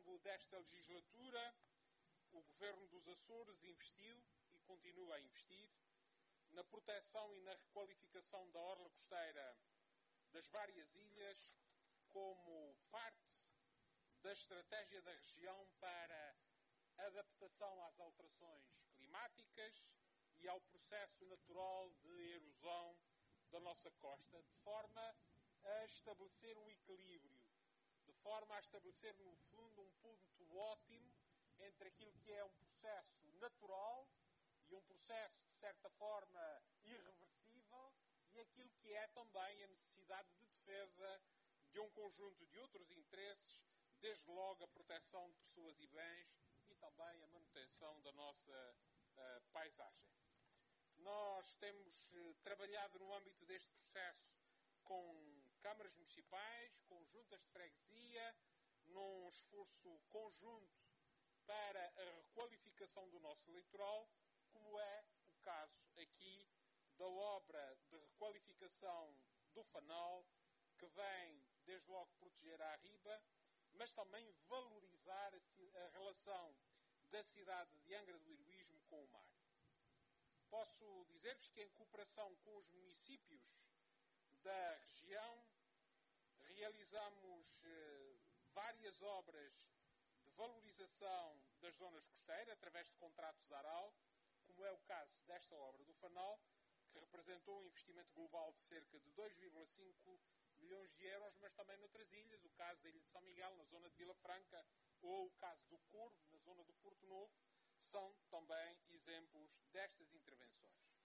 longo desta legislatura, o Governo dos Açores investiu e continua a investir na proteção e na requalificação da orla costeira das várias ilhas como parte da estratégia da região para adaptação às alterações climáticas e ao processo natural de erosão da nossa costa, de forma a estabelecer um equilíbrio, de forma a estabelecer, no fundo, um ponto ótimo entre aquilo que é um processo natural e um processo, de certa forma, irreversível, e aquilo que é também a necessidade de defesa de um conjunto de outros interesses, desde logo a proteção de pessoas e bens e também a manutenção da nossa paisagem. Nós temos trabalhado no âmbito deste processo com câmaras municipais, com juntas de freguesia, num esforço conjunto para a requalificação do nosso litoral, como é o caso aqui da obra de requalificação do Fanal, que vem desde logo proteger a Arriba, mas também valorizar a relação da cidade de Angra do Heroísmo com o mar. Posso dizer-vos que, em cooperação com os municípios da região, realizamos várias obras de valorização das zonas costeiras, através de contratos ARAL, como é o caso desta obra do Fanal, que representou um investimento global de cerca de 2,5 milhões de euros, mas também noutras ilhas, o caso da Ilha de São Miguel, na zona de Vila Franca, ou o caso do Corvo, na zona do Porto Novo, são também exemplos destas intervenções.